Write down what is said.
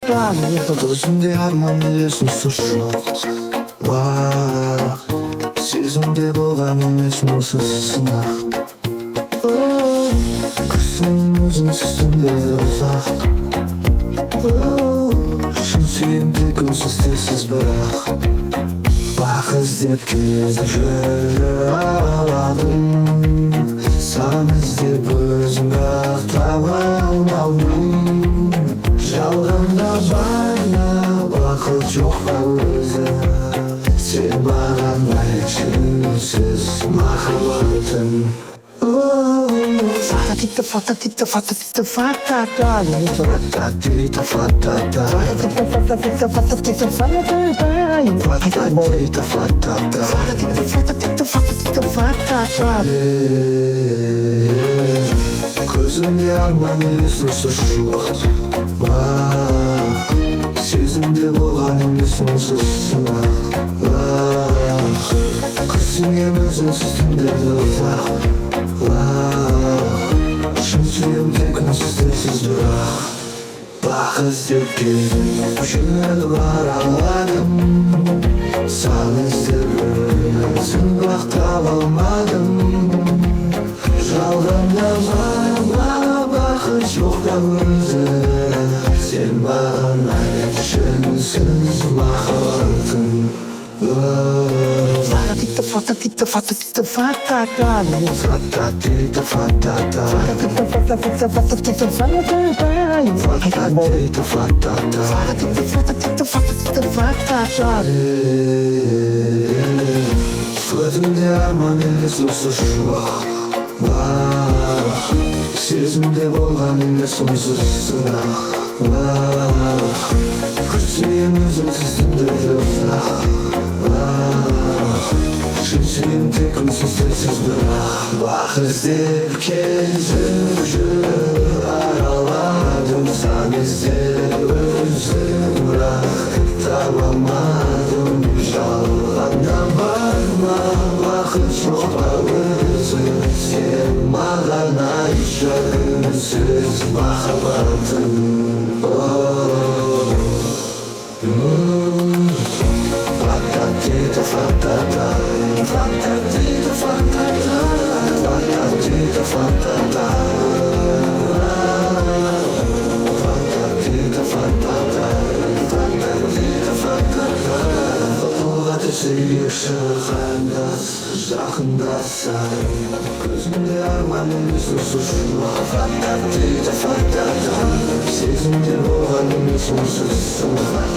Gözümde armanı susuz var. Сезімде болған емес осы сынақ. Күрсін өзіңсіз түндер ұзақ. Шын сүйемде көзсіз тілсіз бірақ бақ іздеп кезіп жүрадым. Саған іздеп өзімді таба алмадым. Жалғанда бана бақыт жоқ па өзі. Сен маған айтшы үнсіз махаббатым. Фата-тита, фата-тита, фата-тита, фата-та. Фата-тита, фата-та. Фата-тита, фата-тита, фата-та. Фата-тита, фата-та. Фата-тита, фата-тита, фата-та. Көзімде арман есусыз бақ. Сезімде болған емес онсыз сынақ. Күрсінем өзіңсіз түндерді ұзақ. Шын сүйемде күнсіз тілсіз бірақ бақ іздеп келдім, жүріп араладым. Саған іздеп өзім бірақ таба алмадым. Жалғанда бана бақыт жоқ та өзі. Сен маған айтшы үнсіз махаббатым. Фата-тита, фата-тита, фата-тита, фата-та. Фата-тита, фата-та. Фата-тита, фата-тита, фата-та. Фата-тита, фата-та. Фата-тита, фата-тита, фата-та. Көзімде арман емес осы шуақ. Сезімде болған емес онсыз сынақ. Күрсінем өзіңсіз түндерді ұзақ. Шын сүйемде күнсіз тілсіз бірақ бақ іздеп кезіп жүріп араладым. Саған іздеп өзім бірақ таба алмадым. Жалғанда бар ма бақыт жоқ па өзі. Сен маған айтшы үнсіз махаббатым. Фата-тита, фата-та. Фата-тита, фата-та. Фата-тита, фата-та. Фата-тита, фата-та. Фата-тита, фата-та. Бұлға түсірек шығандас, жақындасай. Көзімде арман емес осы шуақ. Фата-тита, фата-та. Сезімде болған емес онсыз сынақ.